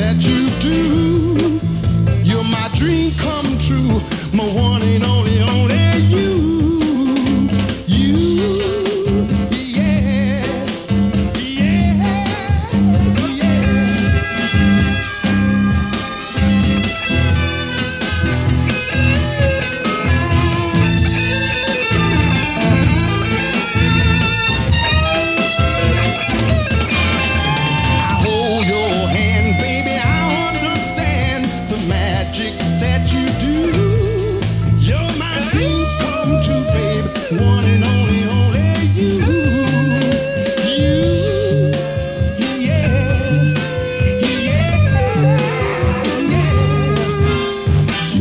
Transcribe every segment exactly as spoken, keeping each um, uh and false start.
that you do. You're my dream come true, my one and only, only you. You, yeah, yeah, yeah. I hold your hand, baby, I understand the magic that you do. You're my dream come true, baby, one and only, only you. You, yeah, yeah, yeah.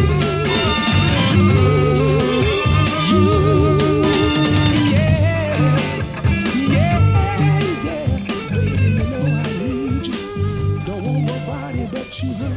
You, you, yeah, yeah, yeah. Baby, you know I need you. Don't want nobody but you.